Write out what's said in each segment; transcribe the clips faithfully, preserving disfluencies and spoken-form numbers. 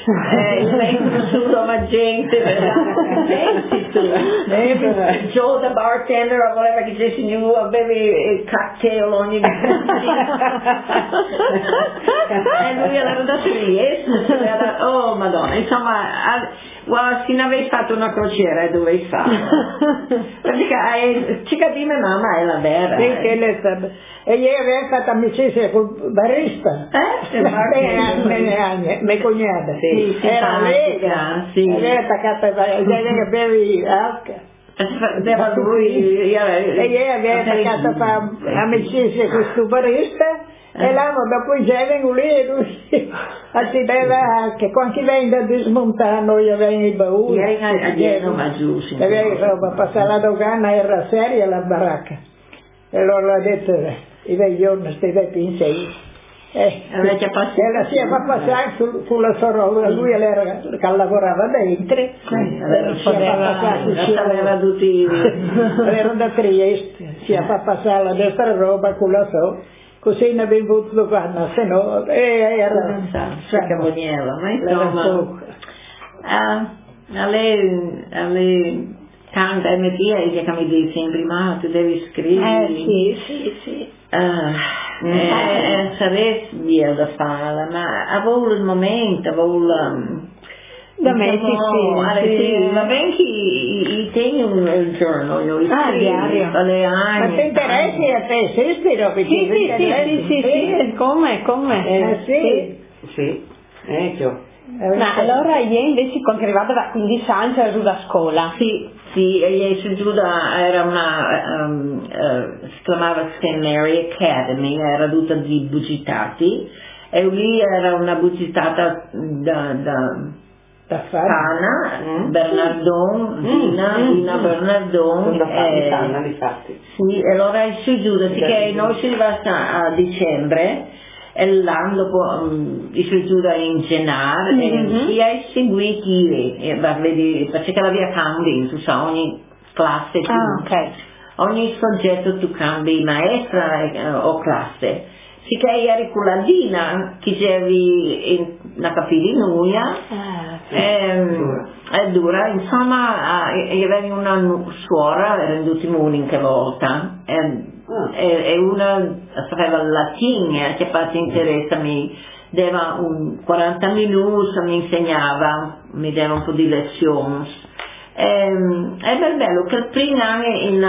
eh, il vento sudo magente, pensi tu, eh, Joe the bartender voleva che ci signor a bere il cocktail ogni e lui era andato lì, oh madonna, insomma, well, se ne avevi fatto una crociera dovevi farlo, perché ci capiva mamma è la vera. Sì, che lei sta... E ieri aveva fatto amicizia col barista, eh? mia cognata, sì, era lei, sì. Era attaccata a lei bevi acqua. Deva lui, e ieri aveva attaccato a fare amicizia con questo barista, e là dopo già vengo lì e lui si beve che quando venga da smontare noi avevamo i bauli. Ieri a Diego ma giù, sì. Aveva passato la dogana, era seria la baracca. E allora ha detto, i vecchi giorni, questi vecchi insegni. Eh, e la si fa passare su, sulla sorella, lui era che lavorava dentro, eh, si fa passare tutti, era da Trieste, si fa passare la destra roba con la so, così ne abbiamo potuto fare, se no, era Cavoniera, ma insomma, a lei, a lei, tanta M P e che mi dice sempre, ma tu devi scrivere. Eh sì, sì, sì. Uh, eh, sarebbe via da fare, ma avevo il momento, avevo il... Da me sì, sì, sì, va bene che i teni un giorno, io ah, diario. alle anni. Ma ti interessi a te, sì, spero che ti interessi? Sì, sì, sì, come, come? Eh, sì. Sì, ecco. Ma allora ieri invece quando è arrivata da quindici anni c'era giù da scuola? Sì, sì, e ieri giù da, era una, um, uh, si chiamava Saint Mary Academy, era tutta di bucitati, e lì era una bucitata da, da, da Tana, mm. Bernardon, Dina, mm. Dina mm. Bernardon, e Tana, difatti. Sì, e allora è su giù, che noi ci arrivati a dicembre, e l'anno dopo um, si giura in Gennar mm-hmm. e hai seguito perché la via cambi, tu sai, ogni classe, tu, ah, okay. ogni soggetto tu cambi maestra eh, o classe. Sì che ieri con la Dina che c'eri in una capillinuia ah, sì. ehm, è dura, insomma io avevo una suora, era l'ultima unica volta e, Ah. E, e una sapeva il latino che fatto interesse, mi dava un quaranta minuti, mi insegnava, mi dava un po' di lezioni. E, è bello che il primo anno in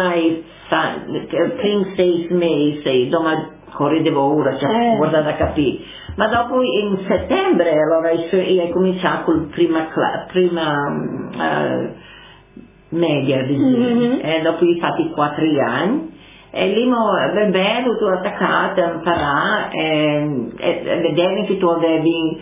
il primo sei mesi, dove correvo ora, cioè, eh. guarda da capire. Ma dopo in settembre allora io ho cominciato con la prima, prima uh, media, mm-hmm. e dopo ho fatto i quattro anni. E lì è bello, tu attaccato a imparare e, e, e vedere che tu avevi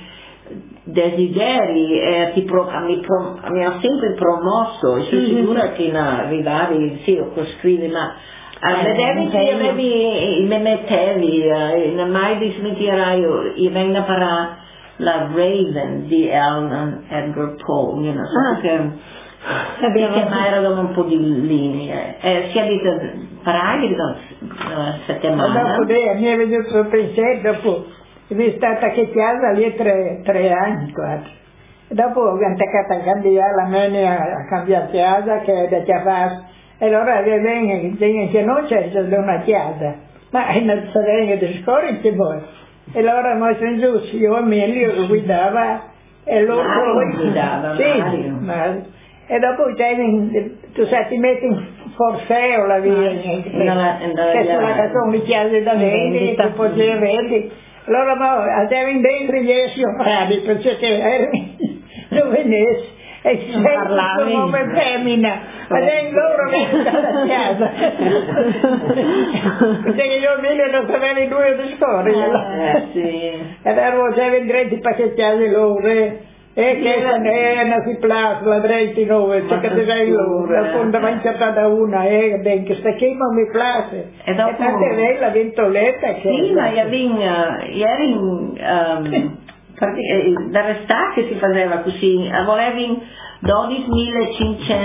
desideri e ti pro, mi, pro, mi ha sempre promosso e sono mm-hmm. sicura che in arrivare, sì, o scrivere, ma a eh, vedere che avevi, mi mettevi, uh, mai dimenticherai, io vengo a imparare la Raven di Alan Edgar Poe, you know, ah. che perché ma erano un po' di linee eh, si è detto paragli una settimana dopo dei, mi è venuto il pensiero dopo mi è stata che chiesa lì tre, tre anni quasi dopo ho attaccato a cambiare la mania a cambiare chiesa che è da chiavare e allora vengono che non c'è una chiesa ma non sapeva che scorre che vuoi e allora noi siamo giusti io e Emilio guidava e loro Mario guidava sì, Mario. Mario. E dopo tu sai ti metti in forfeo la via che sulla casa di chiesa da vendi tu potevi vendi allora ma andavi dentro gli essi operati perché non venessi e ci parlavi come femmina ma lei loro vengono dalla casa perché io e Emilio non sapevi due di storia e allora già vendrei di pacchettare loro e che è una si place la trentanove c'è che deve loro appunto va incertata una e ben che sta che ma mi place e tante bella ventoletta che sì ma ieri um, da restare che si faceva così volevi dodicimilacinquecento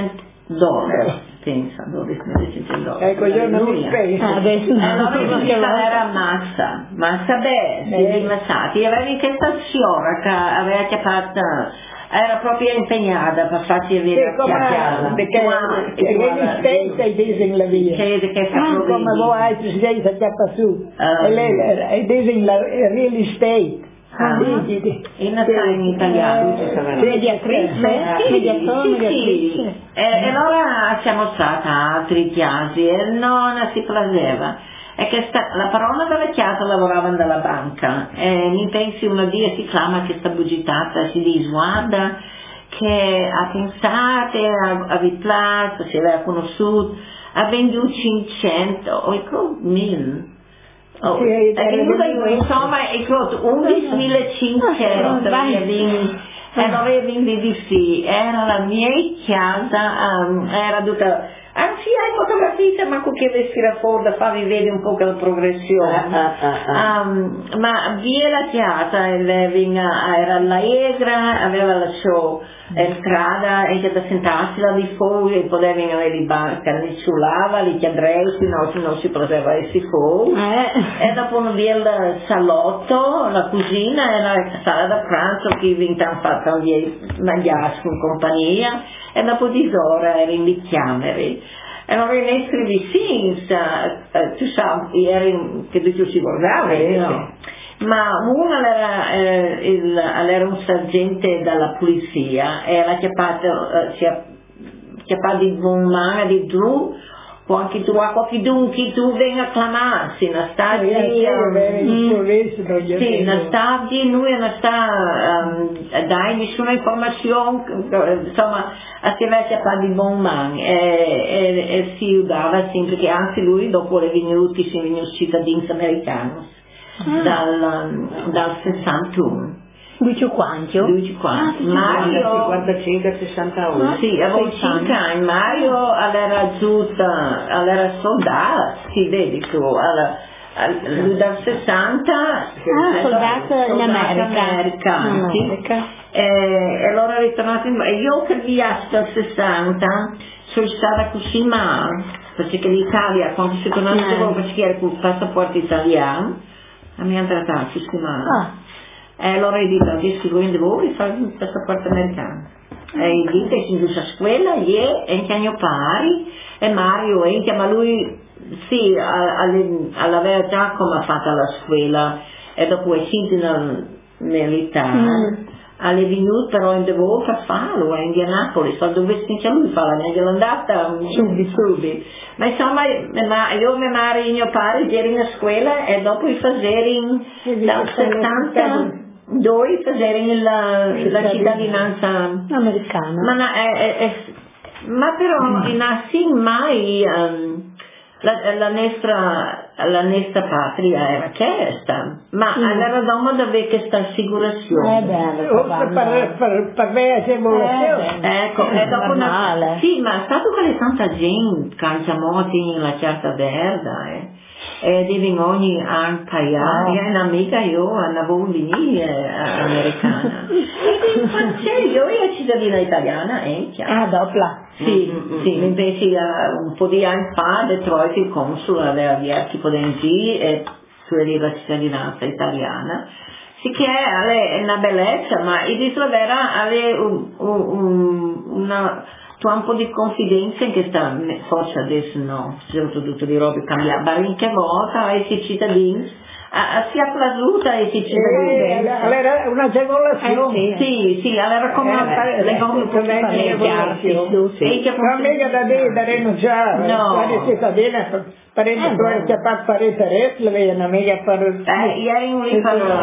dollari, pensa, dodicimila dollari. Ecco, io non mi penso. Adesso allora era massa, massa beh, si è dimassati, avevi questa signora che aveva fatto, era proprio impegnata per farsi vedere a casa. Perché gli stessi ai disegni la via. Come voi altri stessi a Chiappasù. E lei ai disegni la real estate. Ah, in in italiano mediatrice, mediatrice, e allora siamo stati a altri chiasi e non si placeva, e che sta, la parola della chiesa lavoravano dalla banca e mi pensi una dia si chiama questa bugitata, si dice guarda che ha pensato a, a Vitlato, si aveva conosciuto, ha venduto cinquecento o mille. Oh, sì, e lui, insomma, è così, undicimilacinquecento e dove vinti sì, era la mia casa, um, era tutta, anzi hai fotografie ma con che vestire fuori da farvi vedere un po' la progressione, ah, ah, ah. Um, ma via la chiesa era allegra, aveva la sua strada e che da sentarsi là di fuori e potevi avere di banca, li ciulava, li chiedresti, no, non si poteva essere fuori, eh. E dopo via il salotto, la cucina e la sala da pranzo che vintan fatto via mangiare in compagnia e dopo di ora era in le camere. E non i nostri vicini, uh, tu sai, ieri che tu ci guardavi, no? Ma uno era, eh, il, era un sergente dalla polizia e era chiappato, eh, chiappato di un mano di giù, qualche tu a qualche dunque tu venga a clamarsi, non sta di, sì, non sta di, lui non sta um, dai nessuna informazione, insomma, si aveva chiappato di buon man e, e, e si udava sempre che anche lui dopo le venuti, si venuti cittadini americani. Ah. Dal, dal sessantuno Lucio Quanchio Lucio Quanchio ah, Mario cinquantacinque sessantauno sì, avevo cinque anni Mario era giusta era soldato si vedi tu alla, dal sessanta ah, soldato in America, America, in sì. America. E, e allora è ritornato in e io che viaggio dal sessanta sono stata così male perché l'Italia quando si conoscevo perché era con il passaporto italiano a mi hanno trattato così male ah. E allora ho detto adesso voi devo fare il passaporto americano e ho detto che in questa scuola io e che mio pari e Mario e che ma lui sì all'aveva già come ha fatto la scuola e dopo è finito nel militare mm. Alle venuto però in devo a farlo a Indianapolis dove si lui fa la mia andata subito subito ma insomma ma io mi mari in mio pari ero in scuola e dopo i faseri dal settantadue faseri la, la cittadinanza americana ma, è, è, è, ma però mm. nassi mai um, La, la, nostra, la nostra patria era questa, ma mm. allora dobbiamo avere questa assicurazione. Eh beh, per, per, per me agevolazione. Eh, ecco, e dopo una, sì, ma è stato che tanta gente cangiamoti la carta verde, eh. E devi ogni anno pagare, oh. Un'amica io andavo lì eh, americana. E in francese io ero cittadina italiana, eh? Ah, doppia. Sì, mm-hmm. Sì, invece uh, un po' di anni fa a Detroit il console aveva via tipo D N G e tu eri la cittadinanza italiana. Sì che è una bellezza, ma il disco vera è un, un, un, una... tu hai un po' di confidenza in questa, forse adesso no, si è tutto di robe cambiare, ma in che volta ai cittadini si è plasuta ai cittadini. Eh, allora un'agevolazione. Eh, sì, sì, allora come eh, le cose più agevolazioni. E che non mica da dire, da rinunciare, no. Fare cittadina, parente eh, tuoi che fa fare terrestre, le vedono mica per... Eh, ieri un lì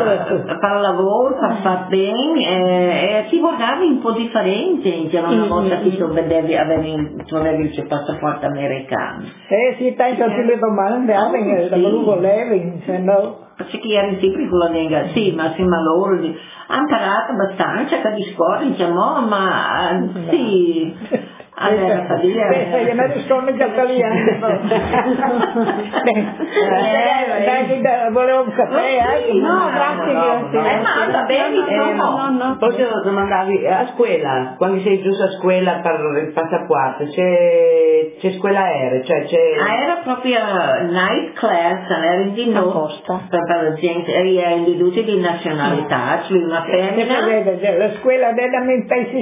per lavoro, per far bene, e ti guardavi un po' differente, c'era una volta che tu vedevi, avevi, tu avevi il passaporto americano. Eh sì, tanto si le domande, da quello volevi, se no... Perché ieri sempre con la nega, sì, ma sì, ma loro hanno imparato abbastanza che di scuola, diciamo, ma sì... Allora, questa gliela risponde in italiano. Dai, volevo un caffè? Sì, no, grazie, grazie. Eh, ma va bene, no, no. Poi domandavi a scuola, quando sei giusto a scuola per il passaporto, c'è, c'è scuola aerea, cioè c'è... Era proprio night class, era di notte per la gente, erano di tutte le nazionalità, cioè una femmina. La scuola della mentality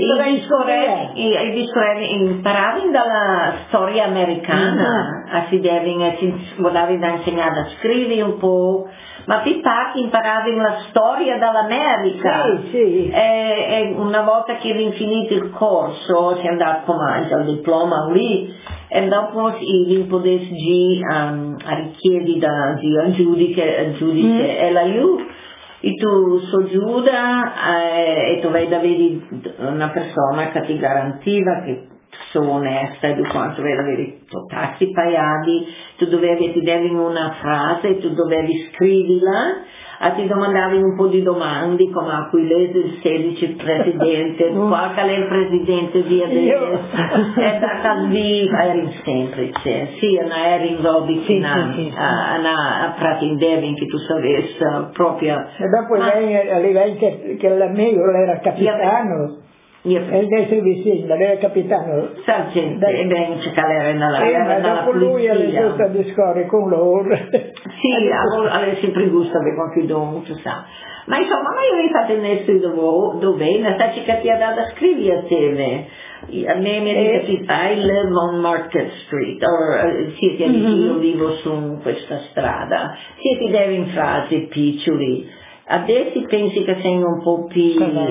i discorsi imparavano dalla storia americana, uh-huh. si devono, si volevano insegnare a scrivere un po', ma più tardi imparavano la storia dall'America. Sì, sì. E, e una volta che avevo finito il corso, si è andato come il diploma lì, e dopo si potessi um, a richiedere da un giudice, giudice mm. e l'aiuto. E tu soggiuda eh, e tu vedi avere una persona che ti garantiva che sono onesta e tu quanto vedi avere tassi pagati, tu dovevi, ti devi una frase, tu dovevi scriverla e ti domandavi un po' di domande come a cui lei è il sedici presidente, qual è il presidente di adesso, e da così era semplice, sì, non era in lobby sì, a, sì, sì. a, a pratindevi che tu sapessi proprio. E dopo ma, lei arrivai che, che l'amico era capitano. Io, e adesso vicino, era capitano. Sargento, e ben c'è che era nella eh, ma dopo lui era giusto a discorrere con loro. Sì, aveva sempre gusto per qualche dono, tu sa. Ma insomma, ma io ho fatto il nostro dove, non sta che ti ha dato a scrivere a te. A me mi ha detto, I live on Market Street, o sì, ti ha detto, io vivo su questa strada, sì, ti devi in frasi piccoli. Adesso pensi che sei un po' più,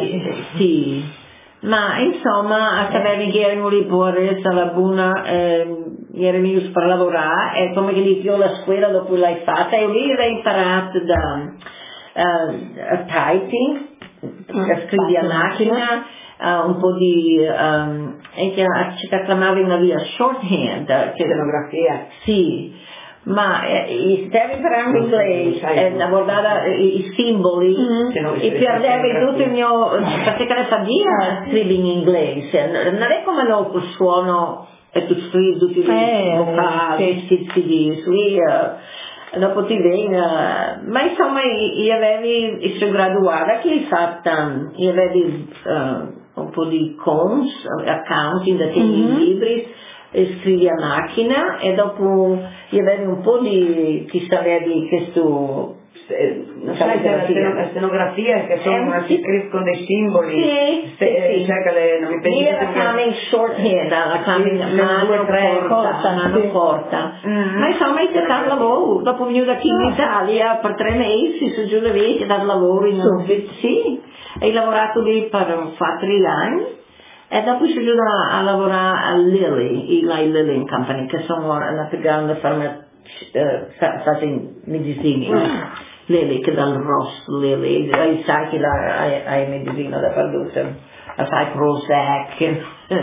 sì. Ma insomma, a sapere che erano lì fuori, stava buona, eh, ero venuto per lavorare e come che dicevo la scuola dopo l'hai fatta e lì ho imparato da uh, typing, a scrivere a macchina, uh, un po' di, um, e che ci chiamava una via shorthand, che stenografia. Sì. Ma eh, stavo imparando inglese, eh, guardare i simboli mm. e perdevo tutto il mio, perché ne sabia scrivere in inglese, non è come lo suono e tu scrivi tutti i eh, vocali, sì, sì, sì, sì, uh, dopo ti viene, uh, ma insomma io avevo, io sono graduata che ho fatto, io avevo uh, un po' di cons, accounting da tenere mm-hmm. i libri, e scrivi a macchina e dopo io avevo un po' di chi sapeva di questo eh, non sai se la stenografia che sono una si scrive con dei simboli sì, se, sì, sì. Cioè che le, non mi pensi io la chiamo in shorthand la chiamo in mano corta mano corta ma insomma ho cercato lavoro dopo venuto qui in Italia per tre mesi su giù le veci a dare lavoro in un sì ho lavorato lì per quattro anni e dopo sono venuta a lavorare a Lilly, Eli Lilly Company, che sono una più grande farmacia, uh, fa medicine. Mm. Lilly, che dal Ross Lilly, sai che hai medicina da prodotto, sai Prozac.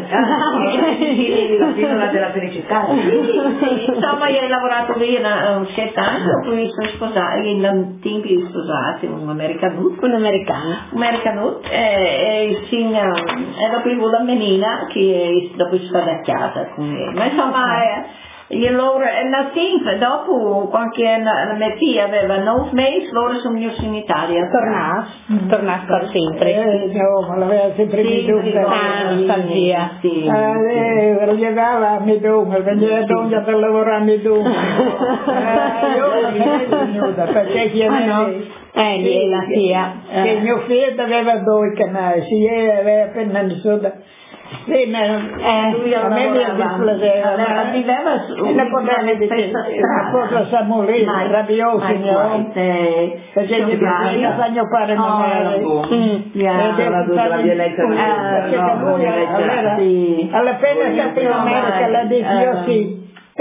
La pillola della felicità. Sì, sì, insomma io ho lavorato lì un sette anni, poi sono sposata, in un tempo di sposati, un americano. Un americano. Un americano, e, e, sì, e dopo io la menina che dopo si sta vecchiata con me. Ma insomma, eh, io loro, nel tempo, dopo qualche mia figlia aveva nove mesi, loro sono venuti in Italia. Tornato, tornato per sempre. Eh, no, ma l'aveva sempre sì, veduta. Ah, nostalgia. Sì. Ah, eh, arrivava a Medona, veniva a Donga per lavorare a Medona. Eh, io non venuta, perché chi aveva... Eh, lì la tia. Che mio figlio aveva due canali, sì, aveva appena nessuno... Sì, ma eh, lui a me mi dispiaceva, viveva su una cosa samolina, rabbiosi, perché gli fanno fare male. La violenza alla fine che in America la dice io sì,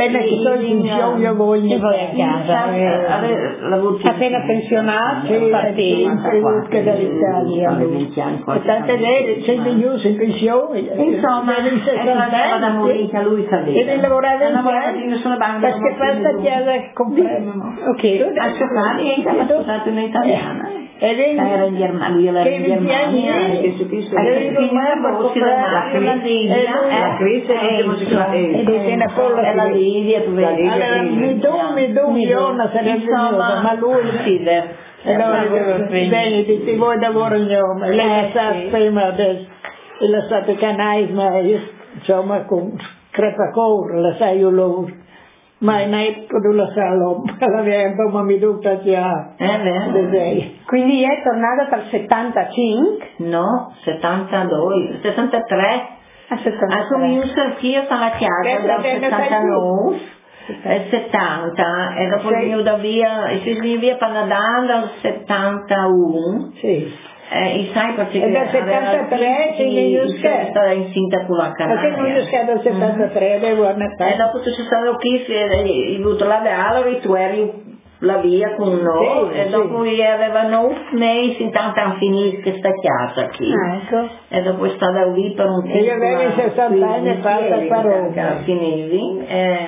appena che sono in pensione io voglio E voi a casa. eh, Appena pensionato, sì, partito. che dall'Italia. E tante lei sei venuto in pensione. Insomma, in è stata da morire, lui sapeva. E devi lavorare in lavorato in sulla banca. perché questa chiesa compremo. Ok. A suo padre era sposato un'italiana. E lei Era in Germania, lui era in Germania. Gesù Cristo. A Cristina Boschi da Mario, la Lidia. La Cristo è l'ultimo secondo. E la Lidia, tu vedi. Allora, mi do, mi do, Iona sarebbe venuta, ma lui... Sì, e allora, bene, ti vuoi lavoro in nome, lei la sa prima adesso, e la sa per canais, ma io, insomma, con crepacore, la sa io loro. Ma in epoca non la sa l'uomo, la vento, ma mi duca già. È vero. Quindi è tornata dal settantacinque? No, settantadue, settantatré. A settantatré. Ha cominciato anch'io alla chiesa dal settantanove, e settanta, e dopo venuto da via, e si venuto via per Nadal dal settantuno. Sì. Eh, sai perché e dal settantatré si venuto stata incinta con la canaglia. Perché non è dal settantatré, devo andare. E dopo tu sei stato qui, hai avuto la Dalla, e tu eri la via con noi, sì, e dopo sì. Aveva nove mesi, intanto hanno finito questa chiesa qui. Ah, ecco. E dopo è stata lì per un tempo. Io avevo sessanta anni e fatta parola. Finivi.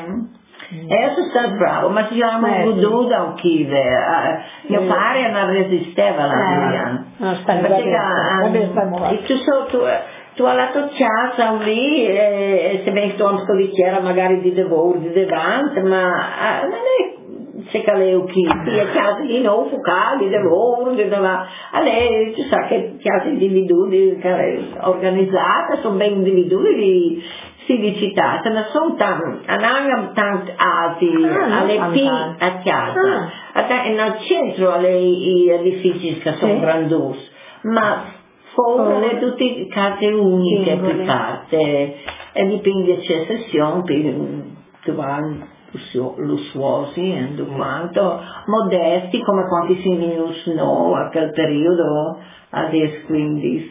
E sono stato bravo, ma ci siamo goduto anche. Mio padre non resisteva alla via. Non sta bene. Tu sotto... Tu alla tua casa lì, e se ben sto un storichiera magari di devoro, di devante, ma non è se caleo chi, è casa di no, focali, di devoro, di devoro. A lei, tu sai che case individui organizzate, sono ben individui civitate, ma sono tanti, hanno tanti alti, alle P a casa, e nel centro alle edifici che sono grandosi, ma fuori tutte case uniche per parte, e dipende c'è sessione per vanno lussuosi e quanto modesti come quanti si venuto a quel periodo adesso quindi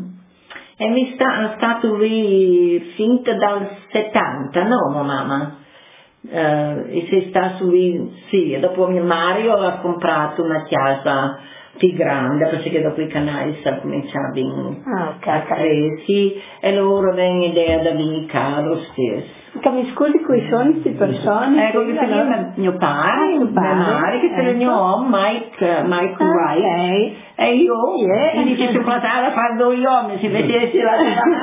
e mi sta stato lì finta dal settanta, no mamma? Uh, e sei stato lì, sì, e dopo mio Mario ha comprato una casa più grande perché dopo i canali si cominciava ah, okay, a crescere e loro avevano idea da vincare lo stesso. Mi scusi, qui sono queste persone? Ecco, che tenia mio padre, mio padre, che tenia mio uomo, Mike, Mike Wright, okay. E io, yeah. Mi dice, sono passata a fare due uomini, si vedesse la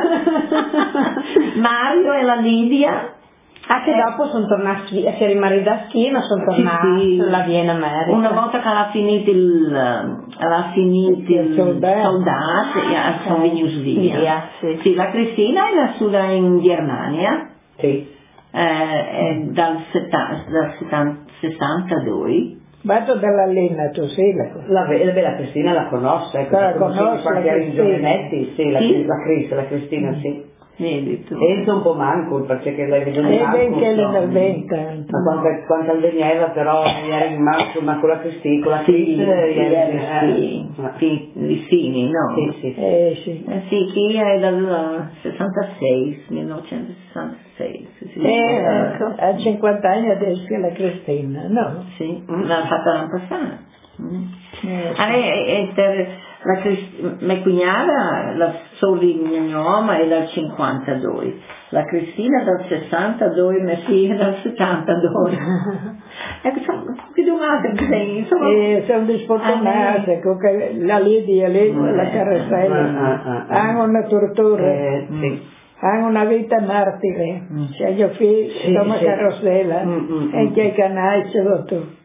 Mario e la Lidia. Ah, che dopo sono tornati, si è rimasto a Schina, sono tornati sì, sì. Sulla Viena America. Una volta che ha finito il, ha finito il soldato, soldato ah, sono venuti via. via sì. Sì, la Cristina è nascuta in Germania. Sì. Eh, dal, dal sessantadue. Vado dall'Allenna, tu sì? La, la, la Cristina la conosce, ecco, la conosce, qualche anni giovanetti, sì, la, sì? la Cris, la Cristina, mm. sì. Vedi tu. E un po' manco, perché lei vede un manco. E ben che no. le venta. Ma quando, quando veniva però ieri in marzo, ma con la Cristina, con la Cris, ieri sì, vicini, no? Sì, sì. Eh sì. Eh, sì, chi è dal sessantasei, millenovecentosessantasei. Sì, eh, ecco, ha cinquanta anni adesso che la Cristina, no? Sì, l'ha fatta l'anno passato. Mm. Eh, sì. Allora, e per la Crist- mia cognata, la sorella mia mamma è dal cinquantadue, la Cristina dal sessantadue, mia figlia dal settantadue. Ecco, sono più domande che sono... Eh, sono disfortunate, la Lidia lì, mm, la carrozzella, hanno una tortura. Eh, sì. Hanno una vita martire, mm. Cioè io fui, sì, come sì. Carrozzella, mm, mm, e che canale ce l'ho tu.